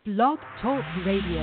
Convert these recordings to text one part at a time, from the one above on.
Blog Talk Radio.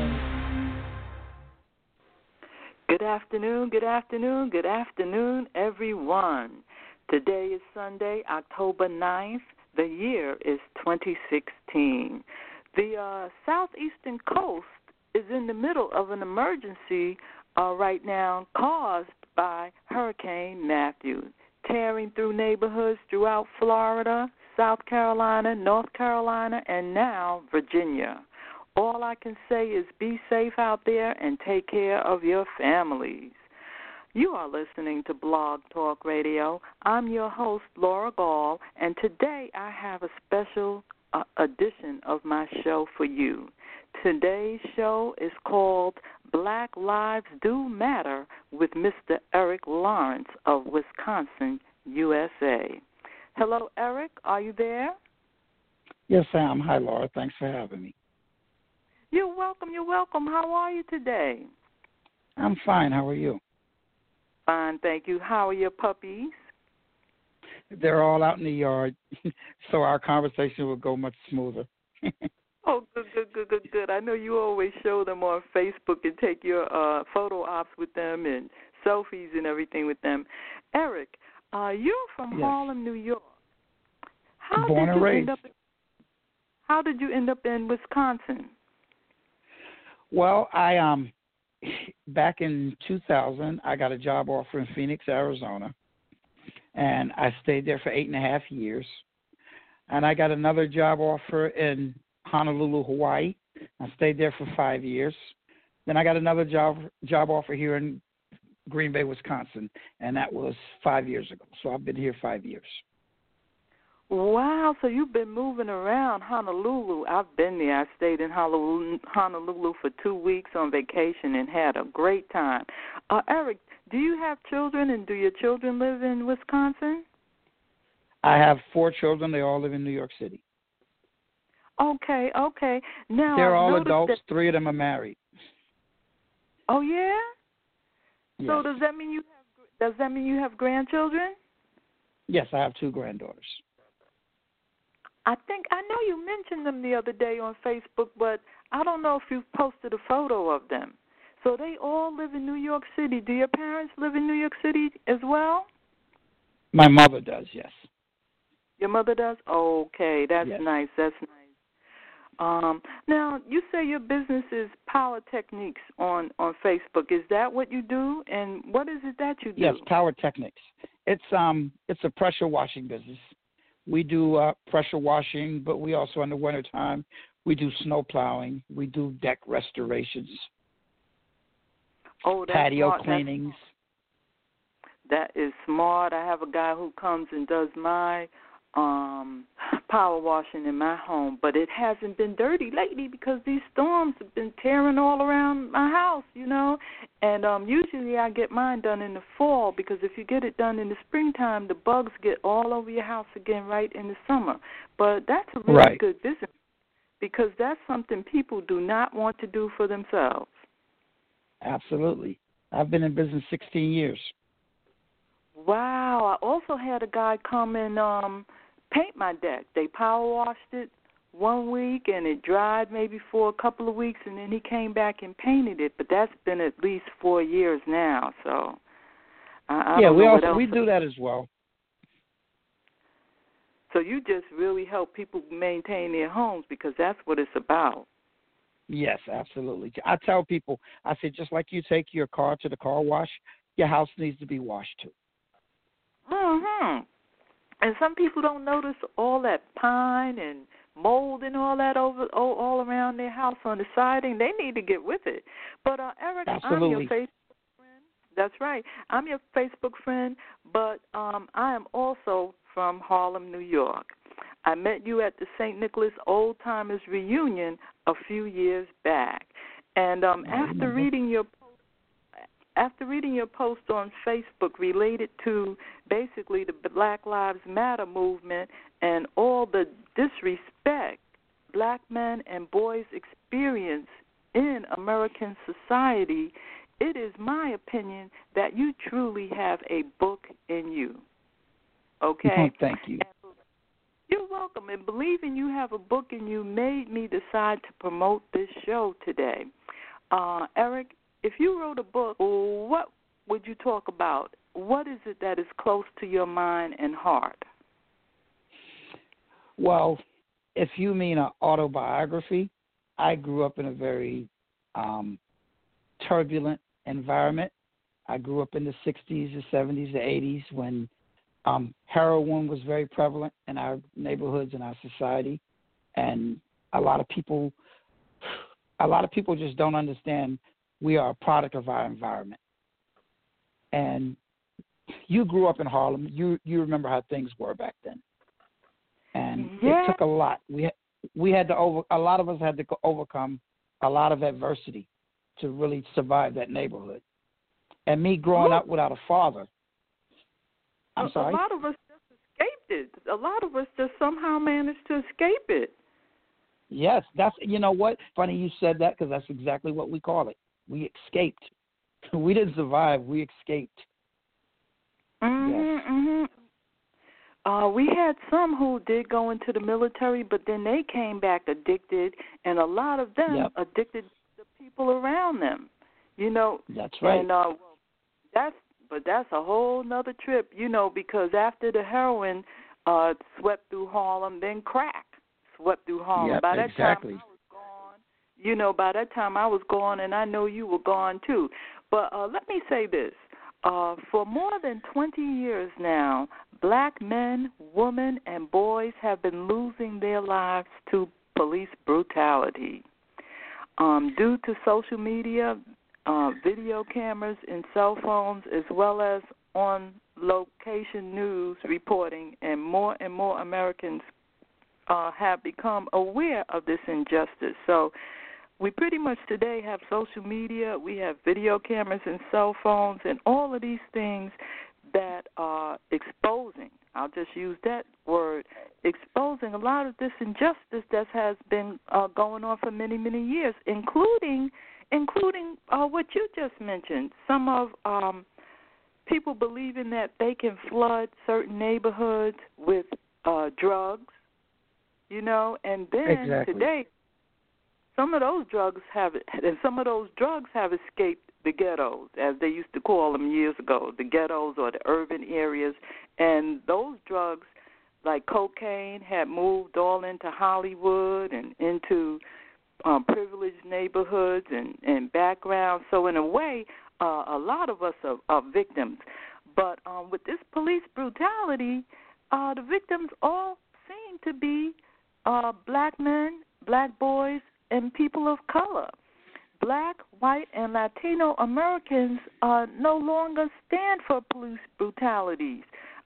Good afternoon, good afternoon, good afternoon, everyone. Today is Sunday, October 9th. The year is 2016. The southeastern coast is in the middle of an emergency right now caused by Hurricane Matthew, tearing through neighborhoods throughout Florida, South Carolina, North Carolina, and now Virginia. All I can say is be safe out there and take care of your families. You are listening to Blog Talk Radio. I'm your host, Laura Gall, and today I have a special edition of my show for you. Today's show is called Black Lives Do Matter with Mr. Eric Lawrence of Wisconsin, USA. Hello, Eric. Are you there? Yes, I am. Hi, Laura. Thanks for having me. You're welcome. You're welcome. How are you today? I'm fine. How are you? Fine, thank you. How are your puppies? They're all out in the yard, so our conversation will go much smoother. Oh, good. I know you always show them on Facebook and take your photo ops with them and selfies and everything with them. Eric, you're from Yes. Harlem, New York. Born and raised. How did you end up in Wisconsin? Well, back in 2000, I got a job offer in Phoenix, Arizona, and I stayed there for 8.5 years. And I got another job offer in Honolulu, Hawaii. I stayed there for 5 years. Then I got another job offer here in Green Bay, Wisconsin, and that was 5 years ago. So I've been here 5 years. Wow, so you've been moving around Honolulu. I've been there. I stayed in Honolulu for 2 weeks on vacation and had a great time. Eric, do you have children, and do your children live in Wisconsin? I have 4 children. They all live in New York City. Okay. Now They're all noticed adults. that... 3 of them are married. Oh yeah. Yes. So does that mean you have grandchildren? Yes, I have 2 granddaughters. I know you mentioned them the other day on Facebook, but I don't know if you've posted a photo of them. So they all live in New York City. Do your parents live in New York City as well? My mother does, yes. Your mother does? Okay, that's yes. nice. That's nice. Now, you say your business is Power Techniques on Facebook. Is that what you do? And what is it that you do? Yes, Power Techniques. It's a pressure washing business. We do pressure washing, but we also, in the wintertime, we do snow plowing. We do deck restorations, patio smart. cleanings. That is smart. I have a guy who comes and does my power washing in my home, but it hasn't been dirty lately because these storms have been tearing all around my house, And usually I get mine done in the fall because if you get it done in the springtime, the bugs get all over your house again right in the summer. But that's a really good business because that's something people do not want to do for themselves. Absolutely. I've been in business 16 years. Wow. I also had a guy come and paint my deck. They power washed it 1 week, and it dried maybe for a couple of weeks, and then he came back and painted it. But that's been at least 4 years now. So I don't know what else. We do that as well. So you just really help people maintain their homes because that's what it's about. Yes, absolutely. I tell people, I say, just like you take your car to the car wash, your house needs to be washed too. And some people don't notice all that pine and mold and all that all around their house on the siding. They need to get with it. But Eric, absolutely. I'm your Facebook friend. That's right. I'm your Facebook friend, but I am also from Harlem, New York. I met you at the St. Nicholas Old Timers Reunion a few years back. And after reading your post on Facebook related to basically the Black Lives Matter movement and all the disrespect black men and boys experience in American society, it is my opinion that you truly have a book in you. Okay? Thank you. You're welcome. And believing you have a book and you made me decide to promote this show today. Eric, if you wrote a book, what would you talk about? What is it that is close to your mind and heart? Well, if you mean an autobiography, I grew up in a very turbulent environment. I grew up in the 60s, the 70s, the 80s when heroin was very prevalent in our neighborhoods and our society, and a lot of people just don't understand we are a product of our environment. And you grew up in Harlem. You remember how things were back then, and it took a lot. We had to a lot of us had to overcome a lot of adversity to really survive that neighborhood. And me growing up without a father. I'm sorry? A lot of us just escaped it. A lot of us just somehow managed to escape it. Yes, you know what? Funny you said that because that's exactly what we call it. We escaped. We didn't survive. We escaped. Yes. We had some who did go into the military, but then they came back addicted, and a lot of them addicted the people around them. You know. That's right. And that's a whole nother trip, you know, because after the heroin swept through Harlem, then crack swept through Harlem. Yep, by that exactly. time I was gone. You know, by that time I was gone, and I know you were gone too. But let me say this. For more than 20 years now, black men, women, and boys have been losing their lives to police brutality. Due to social media, video cameras and cell phones, as well as on-location news reporting, and more Americans have become aware of this injustice. So we pretty much today have social media, we have video cameras and cell phones, and all of these things that are exposing, I'll just use that word, exposing a lot of this injustice that has been going on for many, many years, including what you just mentioned, some of people believing that they can flood certain neighborhoods with drugs, you know, and then today some of those drugs have escaped the ghettos, as they used to call them years ago, the ghettos or the urban areas, and those drugs like cocaine had moved all into Hollywood and into privileged neighborhoods and backgrounds. So in a way, a lot of us are victims. But with this police brutality, the victims all seem to be black men, black boys, and people of color. Black, white, and Latino Americans no longer stand for police brutalities.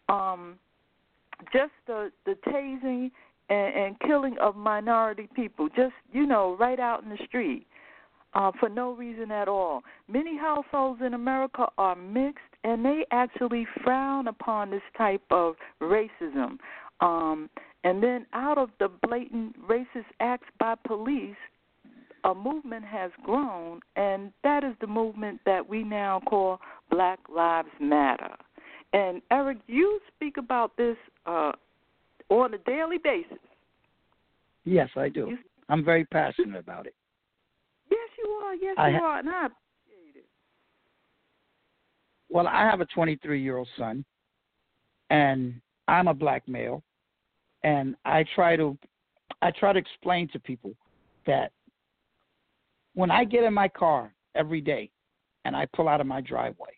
Just the tasing and killing of minority people, just, you know, right out in the street for no reason at all. Many households in America are mixed, and they actually frown upon this type of racism. And then out of the blatant racist acts by police, a movement has grown, and that is the movement that we now call Black Lives Matter. And, Eric, you speak about this on a daily basis. Yes, I do. I'm very passionate about it. Yes, you are. Yes, you are, and I appreciate it. Well, I have a 23-year-old son, and I'm a black male, and I try to explain to people that when I get in my car every day and I pull out of my driveway,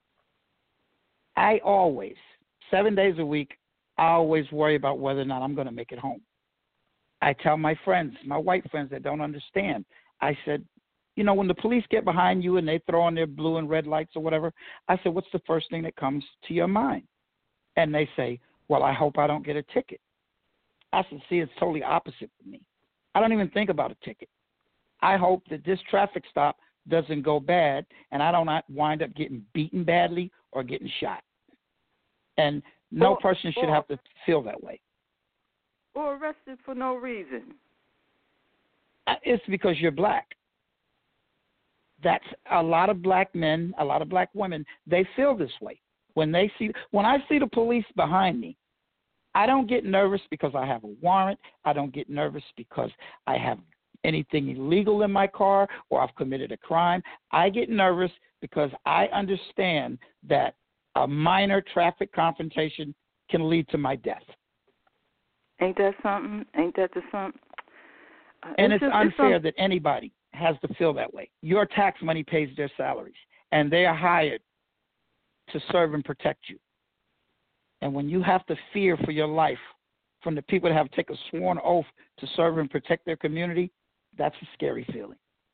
I always, 7 days a week, I always worry about whether or not I'm going to make it home. I tell my friends, my white friends that don't understand, I said, you know, when the police get behind you and they throw on their blue and red lights or whatever, I said, what's the first thing that comes to your mind? And they say, well, I hope I don't get a ticket. I said, see, it's totally opposite for me. I don't even think about a ticket. I hope that this traffic stop doesn't go bad and I don't wind up getting beaten badly or getting shot. And no person should have to feel that way. Or arrested for no reason. It's because you're black. That's a lot of black men, a lot of black women, they feel this way. When I see the police behind me, I don't get nervous because I have a warrant. I don't get nervous because I have anything illegal in my car or I've committed a crime. I get nervous because I understand that a minor traffic confrontation can lead to my death. Ain't that something? Ain't that the something? And it's unfair that anybody has to feel that way. Your tax money pays their salaries, and they are hired to serve and protect you. And when you have to fear for your life from the people that have to take a sworn oath to serve and protect their community, that's a scary feeling.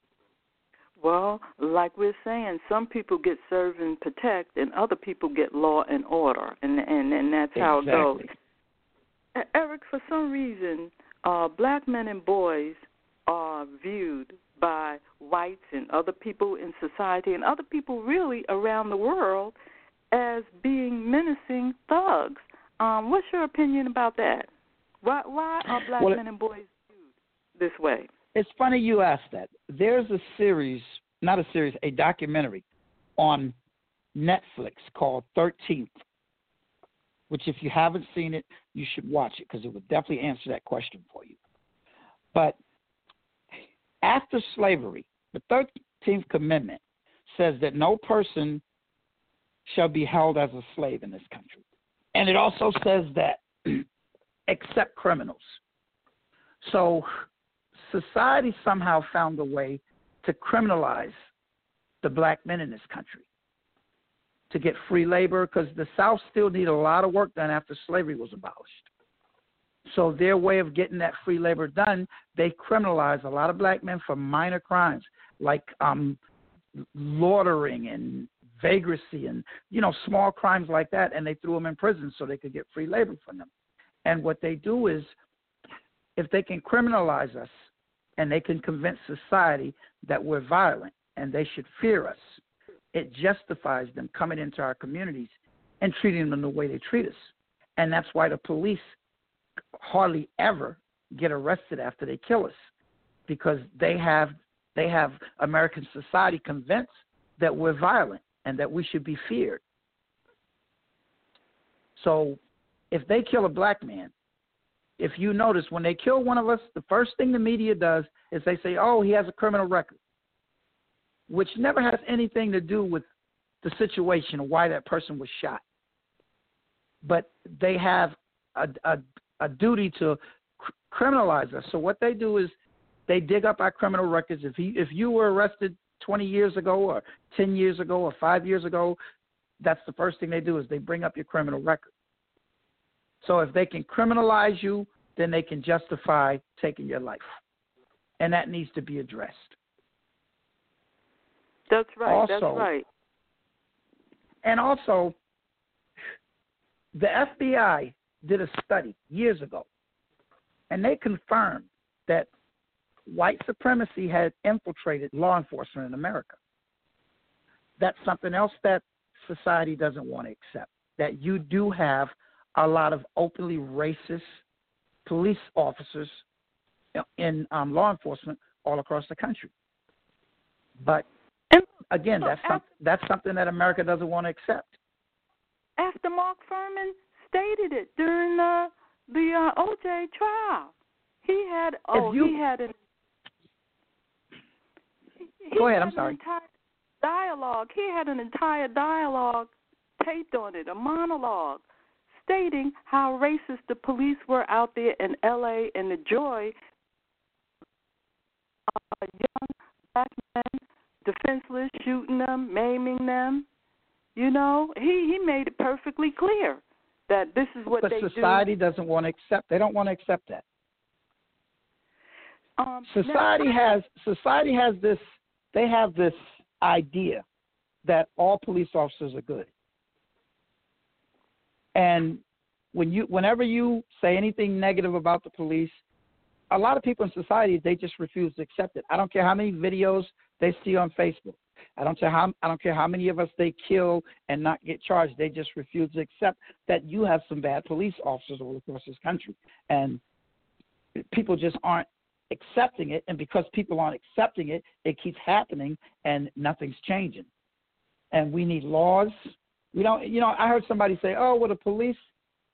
Well, like we're saying, some people get serve and protect, and other people get law and order, and that's how it goes. Eric, for some reason, black men and boys are viewed by whites and other people in society and other people really around the world as being menacing thugs. What's your opinion about that? Why are black men and boys viewed this way? It's funny you ask that. There's a documentary on Netflix called 13th, which if you haven't seen it, you should watch it because it would definitely answer that question for you. But after slavery, the 13th Amendment says that no person shall be held as a slave in this country. And it also says that except criminals. So society somehow found a way to criminalize the black men in this country to get free labor because the South still needed a lot of work done after slavery was abolished. So their way of getting that free labor done, they criminalized a lot of black men for minor crimes like loitering and vagrancy and, small crimes like that, and they threw them in prison so they could get free labor from them. And what they do is if they can criminalize us and they can convince society that we're violent and they should fear us, it justifies them coming into our communities and treating them the way they treat us. And that's why the police hardly ever get arrested after they kill us, because they have American society convinced that we're violent and that we should be feared. So if they kill a black man, if you notice, when they kill one of us, the first thing the media does is they say, oh, he has a criminal record, which never has anything to do with the situation or why that person was shot. But they have a duty to criminalize us. So what they do is they dig up our criminal records. If you were arrested 20 years ago or 10 years ago or 5 years ago, that's the first thing they do is they bring up your criminal record. So if they can criminalize you, then they can justify taking your life. And that needs to be addressed. That's right. Also, that's right. And also, the FBI did a study years ago, and they confirmed that white supremacy had infiltrated law enforcement in America. That's something else that society doesn't want to accept, that you do have a lot of openly racist police officers in law enforcement all across the country. But again, that's something that America doesn't want to accept. After Mark Fuhrman stated it during the O.J. trial, he had an Go ahead. I'm sorry. Dialogue. He had an entire dialogue taped on it, a monologue, stating how racist the police were out there in L.A. and the joy of young black men, defenseless, shooting them, maiming them. He made it perfectly clear that this is what they do. But society doesn't want to accept. They don't want to accept that. Society has this. They have this idea that all police officers are good. And whenever you say anything negative about the police, a lot of people in society, they just refuse to accept it. I don't care how many videos they see on Facebook. I don't care how many of us they kill and not get charged. They just refuse to accept that you have some bad police officers all across this country. And people just aren't accepting it. And because people aren't accepting it, it keeps happening and nothing's changing. And we need laws. We don't, I heard somebody say, oh, well, the police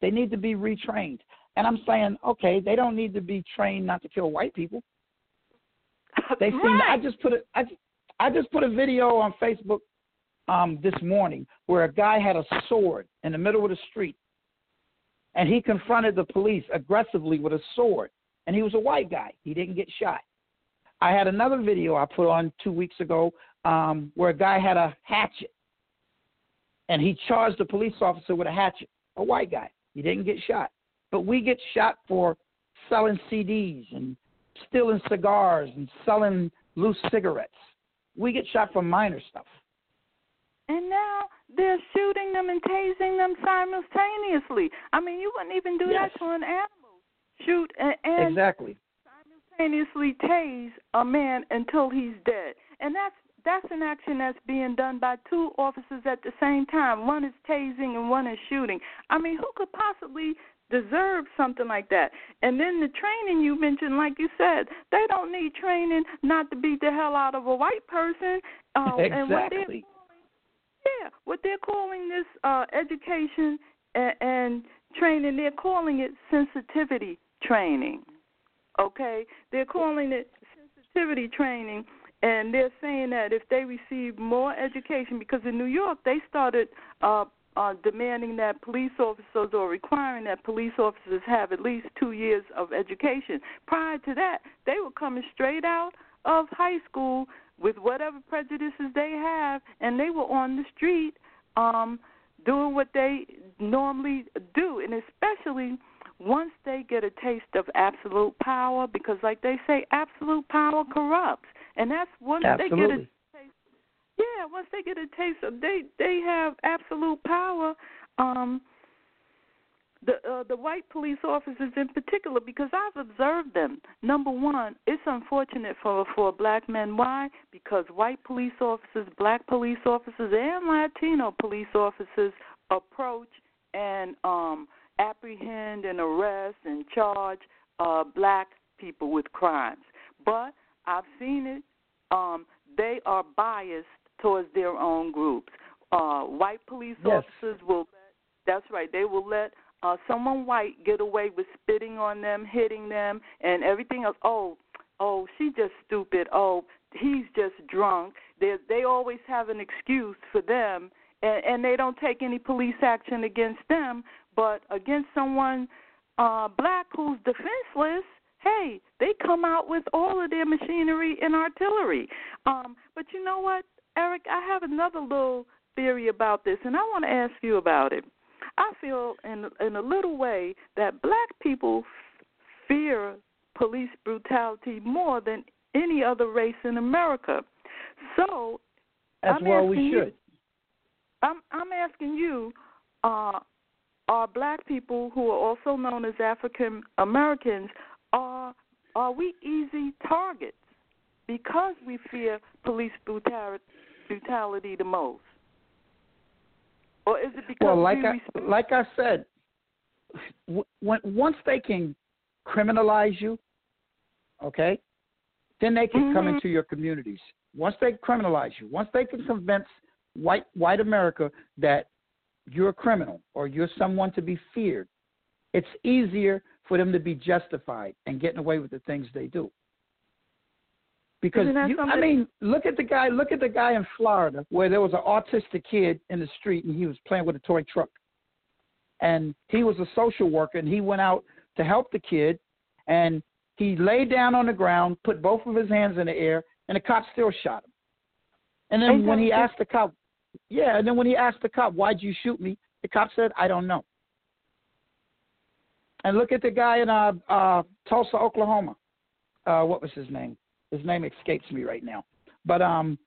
They need to be retrained. And I'm saying, okay, they don't need to be trained not to kill white people. They seem. Right. I just put a video on Facebook this morning where a guy had a sword in the middle of the street, and he confronted the police aggressively with a sword, and he was a white guy. He didn't get shot. I had another video I put on 2 weeks ago where a guy had a hatchet, and he charged a police officer with a hatchet, a white guy. He didn't get shot. But we get shot for selling CDs and stealing cigars and selling loose cigarettes. We get shot for minor stuff. And now they're shooting them and tasing them simultaneously. I mean, you wouldn't even do that to an animal. Shoot and exactly simultaneously tase a man until he's dead. And that's an action that's being done by two officers at the same time. One is tasing and one is shooting. I mean, who could possibly deserve something like that? And then the training you mentioned, like you said, they don't need training not to beat the hell out of a white person. Exactly. And what they're calling this education and training, they're calling it sensitivity training. Okay? They're calling it sensitivity training, and they're saying that if they receive more education, because in New York they started demanding that police officers, or requiring that police officers have at least 2 years of education. Prior to that, they were coming straight out of high school with whatever prejudices they have, and they were on the street doing what they normally do, and especially once they get a taste of absolute power, because like they say, absolute power corrupts, and that's once they get a taste. Yeah, once they get a taste of, they have absolute power. The white police officers in particular, because I've observed them. Number one, it's unfortunate for black men. Why? Because white police officers, black police officers, and Latino police officers approach and apprehend and arrest and charge black people with crimes. But I've seen it. They are biased towards their own groups. White police officers will. That's right. They will let someone white get away with spitting on them, hitting them, and everything else. Oh, she's just stupid. Oh, he's just drunk. They always have an excuse for them, and they don't take any police action against them. But against someone black who's defenseless, hey, they come out with all of their machinery and artillery. But you know what, Eric, I have another little theory about this, and I want to ask you about it. I feel in a little way that black people fear police brutality more than any other race in America. So as well we should. I'm asking you, are black people who are also known as African Americans, are we easy targets because we fear police brutality the most? Or is it because like I said, once they can criminalize you, okay, then they can come into your communities. Once they criminalize you, once they can convince white America that you're a criminal or you're someone to be feared, it's easier for them to be justified and getting away with the things they do. Because look at the guy in Florida where there was an autistic kid in the street and he was playing with a toy truck, and he was a social worker and he went out to help the kid, and he laid down on the ground, put both of his hands in the air, and the cop still shot him. And then when he asked the cop, why'd you shoot me? The cop said, I don't know. And look at the guy in Tulsa, Oklahoma. What was his name? His name escapes me right now. But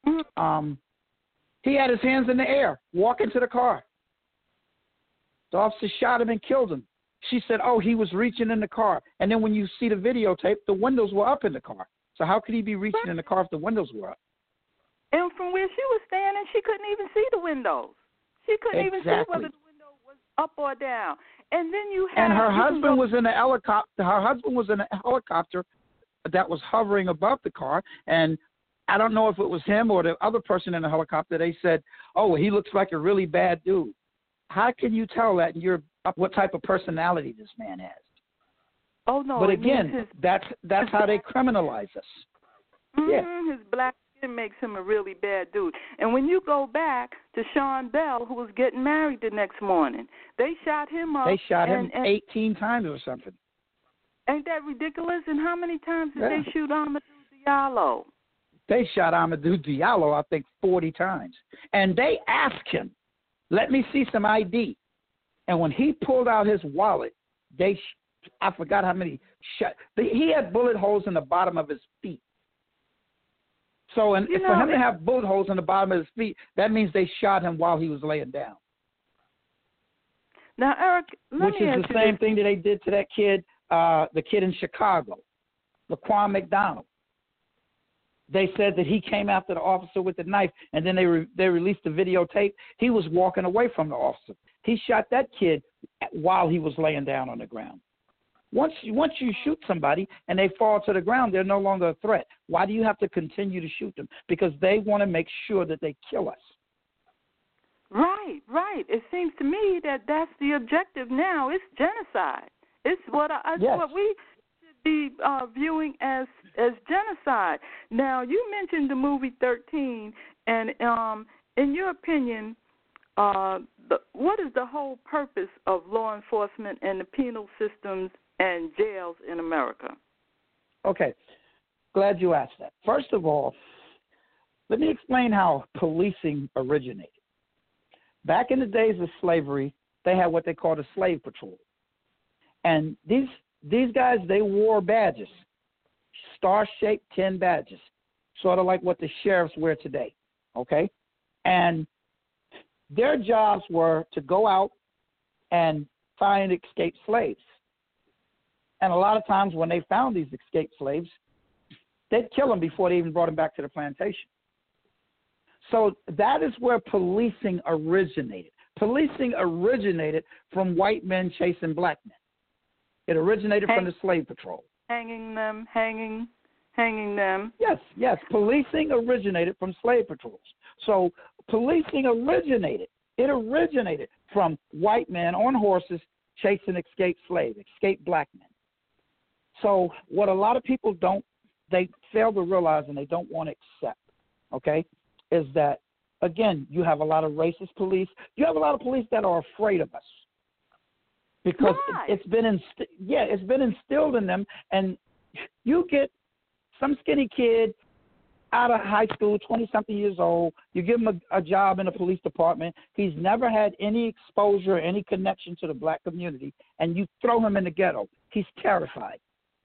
he had his hands in the air, walking to the car. The officer shot him and killed him. She said, he was reaching in the car. And then when you see the videotape, the windows were up in the car. So how could he be reaching in the car if the windows were up? And from where she was standing, she couldn't even see the windows. She couldn't even see whether the window was up or down. And then her husband was in a helicopter. Her husband was in a helicopter that was hovering above the car, and I don't know if it was him or the other person in the helicopter. They said, he looks like a really bad dude. How can you tell that? what type of personality this man has. Oh no! But again, that's how they criminalize us. His black skin makes him a really bad dude. And when you go back to Sean Bell, who was getting married the next morning, they shot him up. They shot him 18 times or something. Ain't that ridiculous? And how many times did they shoot Amadou Diallo? They shot Amadou Diallo, I think, 40 times. And they asked him, let me see some ID. And when he pulled out his wallet, I forgot how many shot. He had bullet holes in the bottom of his feet. So for him to have bullet holes in the bottom of his feet, that means they shot him while he was laying down. Now, Eric, which is the same thing that they did to that kid, the kid in Chicago, Laquan McDonald. They said that he came after the officer with the knife, and then they released the videotape. He was walking away from the officer. He shot that kid while he was laying down on the ground. Once you shoot somebody and they fall to the ground, they're no longer a threat. Why do you have to continue to shoot them? Because they want to make sure that they kill us. Right. It seems to me that that's the objective now. It's genocide. It's what we should be viewing as genocide. Now, you mentioned the movie 13, and in your opinion, what is the whole purpose of law enforcement and the penal systems and jails in America? Okay, glad you asked that. First of all, let me explain how policing originated. Back in the days of slavery, they had what they called a slave patrol. And these guys, they wore badges, star-shaped tin badges, sort of like what the sheriffs wear today, okay? And their jobs were to go out and find escaped slaves. And a lot of times when they found these escaped slaves, they'd kill them before they even brought them back to the plantation. So that is where policing originated. Policing originated from white men chasing black men. It originated from the slave patrol. Hanging them. Yes. Policing originated from slave patrols. So policing originated from white men on horses chasing escaped slaves, escaped black men. So what a lot of people they fail to realize and they don't want to accept, okay, is that, again, you have a lot of racist police. You have a lot of police that are afraid of us because it's been instilled in them. And you get some skinny kid out of high school, 20-something years old, you give him a job in the police department. He's never had any exposure, any connection to the black community, and you throw him in the ghetto. He's terrified.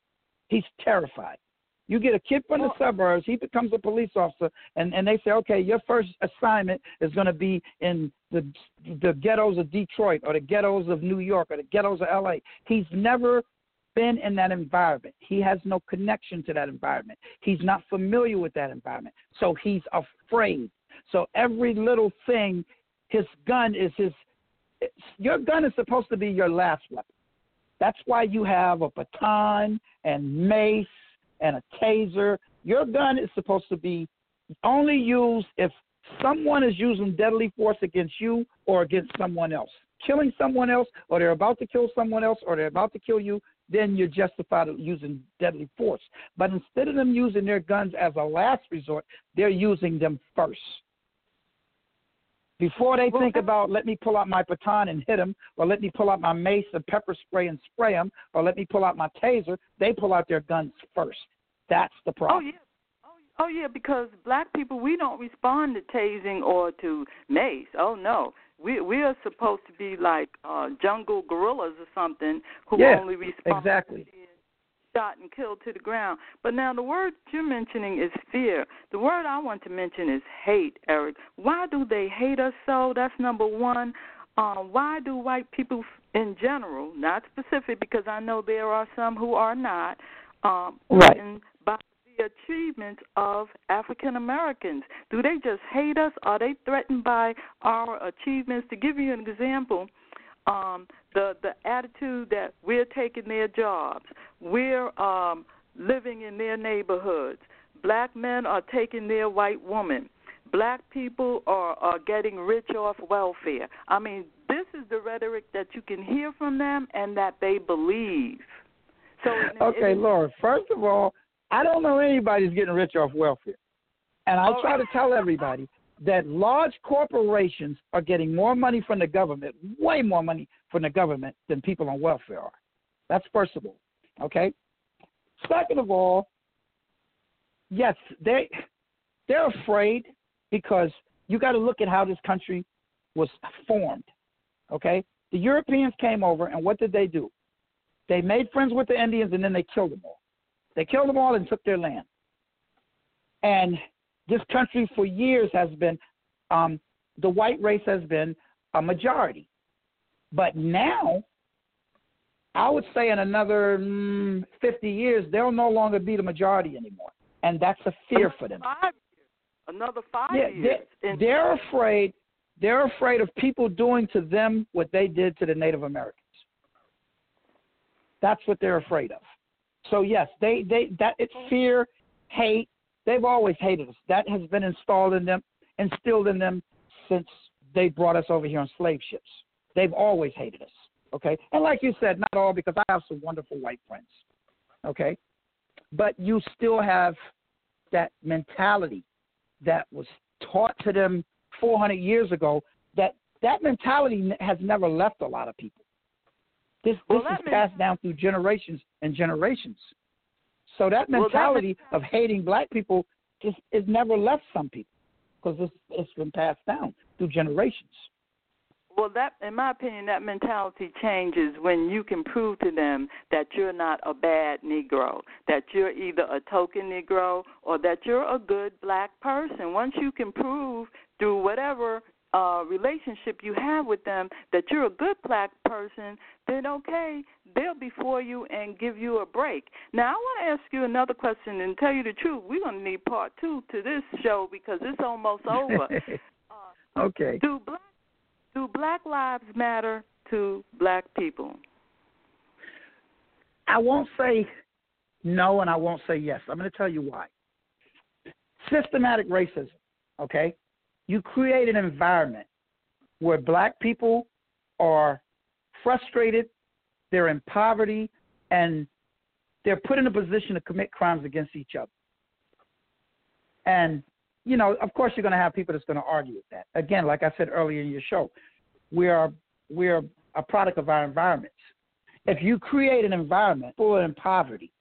You get a kid from the suburbs, he becomes a police officer, and they say, okay, your first assignment is going to be in the ghettos of Detroit or the ghettos of New York or the ghettos of L.A. He's never been in that environment. He has no connection to that environment. He's not familiar with that environment. So he's afraid. So every little thing, his gun is your gun is supposed to be your last weapon. That's why you have a baton and mace and a taser. Your gun is supposed to be only used if someone is using deadly force against you or against someone else. Killing someone else, or they're about to kill someone else, or they're about to kill you, then you're justified of using deadly force. But instead of them using their guns as a last resort, they're using them first. Before they think about, let me pull out my baton and hit them, or let me pull out my mace and pepper spray and spray them, or let me pull out my taser, they pull out their guns first. That's the problem. Oh, yeah, because black people, we don't respond to tasing or to mace. Oh, no. We are supposed to be like jungle gorillas or something who only respond to being shot and killed to the ground. But now the word you're mentioning is fear. The word I want to mention is hate, Eric. Why do they hate us so? That's number one. Why do white people in general, not specific, because I know there are some who are not, threatened by the achievements of African Americans? Do they just hate us? Are they threatened by our achievements? To give you an example, the attitude that we're taking their jobs, we're living in their neighborhoods, black men are taking their white woman, black people are getting rich off welfare. I mean, this is the rhetoric that you can hear from them and that they believe. So okay, Laura, first of all, I don't know anybody who's getting rich off welfare. And I try to tell everybody that large corporations are getting more money from the government, way more money from the government than people on welfare are. That's first of all, okay? Second of all, yes, they're afraid because you got to look at how this country was formed, okay? The Europeans came over, and what did they do? They made friends with the Indians, and then they killed them all. They killed them all and took their land. And this country for years has been, the white race has been a majority. But now, I would say in another 50 years, they'll no longer be the majority anymore. And that's a fear for them. Another 5 years. They're afraid. They're afraid of people doing to them what they did to the Native Americans. That's what they're afraid of. So yes, it's fear, hate. They've always hated us. That has been instilled in them since they brought us over here on slave ships. They've always hated us. Okay, and like you said, not all, because I have some wonderful white friends. Okay, but you still have that mentality that was taught to them 400 years ago. That mentality has never left a lot of people. This is passed down through generations and generations. So that mentality of hating black people just is never left some people because it's been passed down through generations. Well, in my opinion, that mentality changes when you can prove to them that you're not a bad Negro, that you're either a token Negro or that you're a good black person. Once you can prove through whatever relationship you have with them that you're a good black person, then okay, they'll be for you and give you a break. Now, I want to ask you another question, and tell you the truth, we're going to need part 2 to this show because it's almost over. Okay. Do black lives matter to black people? I won't say no, and I won't say yes. I'm going to tell you why. Systematic racism, okay? You create an environment where black people are frustrated, they're in poverty, and they're put in a position to commit crimes against each other. And, you know, of course you're going to have people that's going to argue with that. Again, like I said earlier in your show, we're a product of our environments. If you create an environment full of poverty,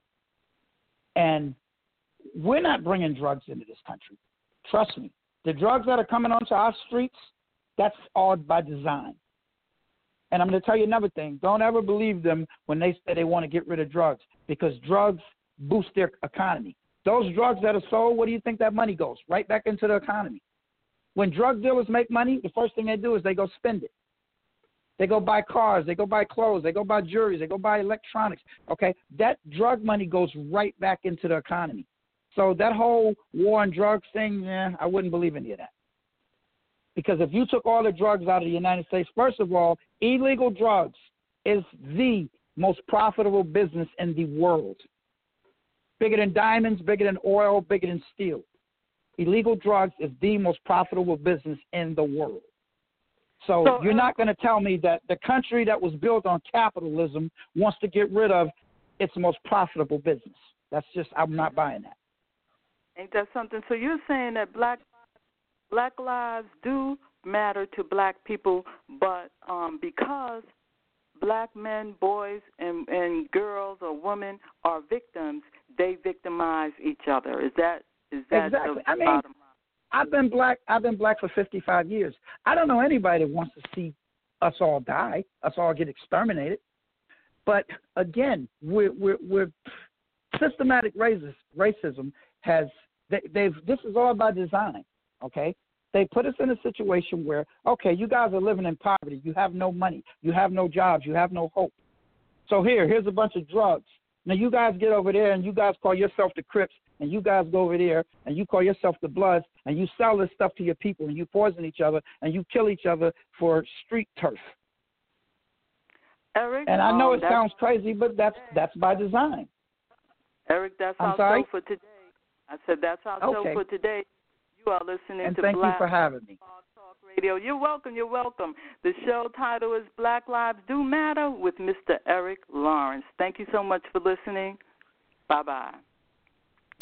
and we're not bringing drugs into this country, trust me. The drugs that are coming onto our streets, that's all by design. And I'm going to tell you another thing. Don't ever believe them when they say they want to get rid of drugs, because drugs boost their economy. Those drugs that are sold, where do you think that money goes? Right back into the economy. When drug dealers make money, the first thing they do is they go spend it. They go buy cars, they go buy clothes, they go buy jewelry, they go buy electronics. Okay, that drug money goes right back into the economy. So that whole war on drugs thing, I wouldn't believe any of that. Because if you took all the drugs out of the United States, first of all, illegal drugs is the most profitable business in the world. Bigger than diamonds, bigger than oil, bigger than steel. Illegal drugs is the most profitable business in the world. So you're not going to tell me that the country that was built on capitalism wants to get rid of its most profitable business. That's just, I'm not buying that. Ain't that something? So you're saying that black lives do matter to black people, but because black men, boys, and girls or women are victims, they victimize each other. Is that exactly? The bottom line? I've been black for 55 years. I don't know anybody that wants to see us all die, us all get exterminated. But again, we're systematic racism has. This is all by design, okay? They put us in a situation where, okay, you guys are living in poverty. You have no money. You have no jobs. You have no hope. So here's a bunch of drugs. Now you guys get over there and you guys call yourself the Crips, and you guys go over there and you call yourself the Bloods, and you sell this stuff to your people, and you poison each other, and you kill each other for street turf. Eric, and I know it sounds crazy, but that's by design. Eric, that's our show for today. I said that's our show for today. You are listening and to thank Black you for having me. Talk Radio. You're welcome. You're welcome. The show title is Black Lives Do Matter with Mr. Eric Lawrence. Thank you so much for listening. Bye-bye.